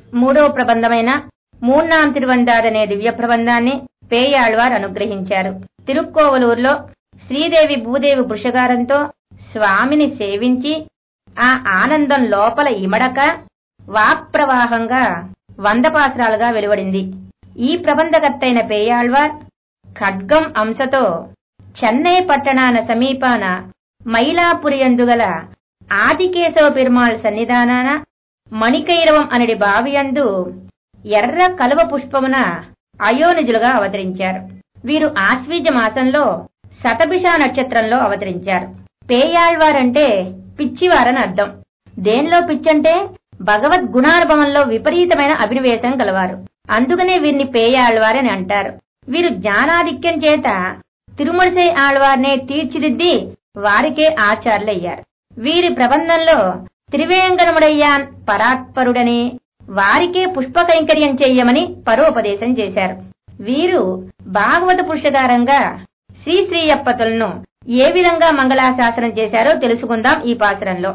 మూడవ ప్రబంధమైన మూన్నాం తిరువందాదనే దివ్య ప్రబంధాన్ని పేయాళ్వార్ అనుగ్రహించారు. తిరుక్కోవలూరులో శ్రీదేవి భూదేవి పురుషకారంతో స్వామిని సేవించి ఆ ఆనందం లోపల ఇమడక వాక్ప్రవాహంగా 100 పాసురాలుగా వెలువడింది. ఈ ప్రబంధకర్తైన పేయాళ్వార్ ఖడ్గం అంశతో చెన్నై పట్టణాన సమీపాన మైలాపురియందుగల ఆదికేశవ పెరుమాళ్ సన్నిధానాన మణికైరవం అనడి బావియందు ఎర్ర కలువ పుష్పమున అయోనిజులుగా అవతరించారు. వీరు ఆశ్వీజ మాసంలో శతభిష నక్షత్రంలో అవతరించారు. పేయాళ్వారంటే పిచ్చివారని అర్థం. దేనిలో పిచ్చంటే భగవద్గుణానుభవంలో విపరీతమైన అభినివేశం గలవారు. అందుకనే వీరిని పేయాళ్వారని అంటారు. వీరు జ్ఞానాధిక్యం చేత తిరుమలసై ఆళ్వార్నే తీర్చిదిద్ది వారికే ఆచార్యులయ్యారు. వీరి ప్రబంధంలో త్రివేంకటముడయ్యాన్ పరాత్పరుడని వారికే పుష్ప కైంకర్యం చెయ్యమని పరోపదేశం చేశారు. వీరు భాగవత పురుషకారంగా శ్రీశ్రీయప్పతులను ఏ విధంగా మంగళాశాసనం చేశారో తెలుసుకుందాం ఈ పాసురంలో.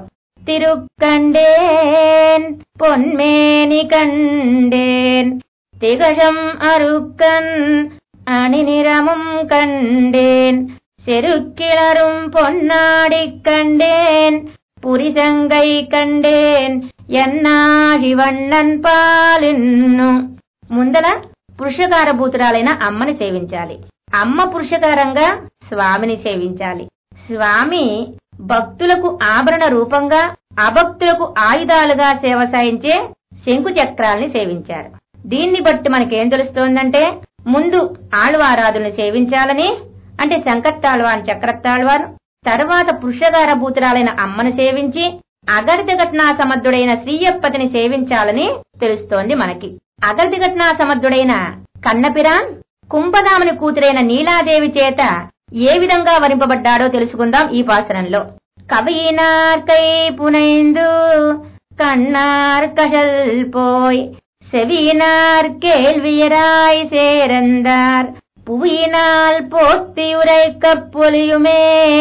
తిరుక్కண்டేన్ పొన్మేని కండేన్ తిగజం అరుక్కన్ అణినిరముం కండేన్ செருக்கிளரும் பொன்னாடி கண்டேன் புரிசங்கை கண்டேன் ఎన్నాశివಣ್ಣన్ పాలిన్ను. ముందల పురుషకారభూతురాలైన అమ్మని సేవించాలి. అమ్మ పురుషకారంగా స్వామిని సేవించాలి. స్వామి భక్తులకు ఆభరణ రూపంగా అభక్తులకు ఆయుధాలుగా సేవ సాయించే శంకు చక్రాల్ని సేవించారు. దీన్ని బట్టి మనకేం తెలుస్తోందంటే ముందు ఆళ్వారాదుల్ని సేవించాలని, అంటే శంకత్తాళ్వార్ చక్రత్తాళ్వార్, తర్వాత పురుషకారభూతురాలైన అమ్మను సేవించి అగర్త ఘటనా సమర్థుడైన శ్రీయప్పతిని సేవించాలని తెలుస్తోంది మనకి. అగర్త ఘటనా సమర్థుడైన కన్నపిరాన్ కుంభదాముని కూతురైన నీలాదేవి చేత ఏ విధంగా వరింపబడ్డాడో తెలుసుకుందాం ఈ పాసరంలో. కవినార్ కై పునైందు కన్నార్ కషల్ పోయ్ செவியினார் கேள்வியராய் சேரந்தார் புவியினால் போத்தி உரைக்கப் பொலியுமே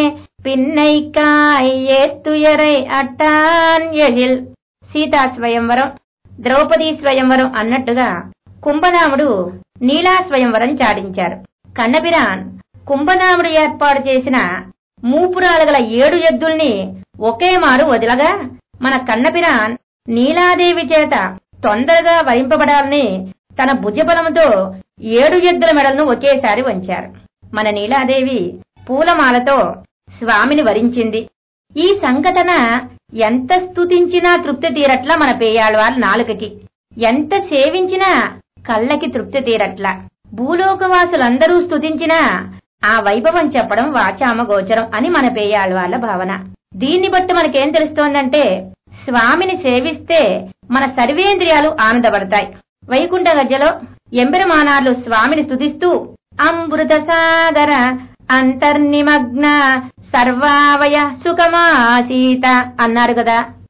పిన్నైకాయ్ ఏత్తుయరై అట్టాన్ యజిల్. సీతా స్వయంవరం, ద్రౌపదీ స్వయంవరం అన్నట్టుగా కుంభనాముడు నీలా స్వయంవరం చాటించారు. కన్నపిరాన్ కుంభనాముడు ఏర్పాటు చేసిన మూపురాలు గల 7 ఎద్దుల్ని ఒకే మారు వదిలగా మన కన్నపిరాన్ నీలాదేవి చేత తొందరగా వరింపబడాలని తన భుజబలముతో 7 ఎద్దుల మెడలను ఒకేసారి వంచారు. మన నీలాదేవి పూలమాలతో స్వామిని వరించింది. ఈ సంఘటన ఎంత స్తుతించినా తృప్తి తీరట్లా మన పేయాళ్వార్ నాలుకకి, ఎంత సేవించినా కళ్ళకి తృప్తి తీరట్లా. భూలోకవాసులందరూ స్తుతించినా ఆ వైభవం చెప్పడం వాచామ గోచరం అని మన పేయాళ్వార్ల భావన. దీన్ని బట్టి మనకేం తెలుస్తోందంటే స్వామిని సేవిస్తే మన సర్వేంద్రియాలు ఆనందపడతాయి. వైకుంఠ గజ్జలో ఎంబెరమానార్లు స్వామిని స్తుతిస్తూ అమృత సాగర అంతర్నిమగ్న సర్వావయ సుఖమాసీత అన్నారు కదా.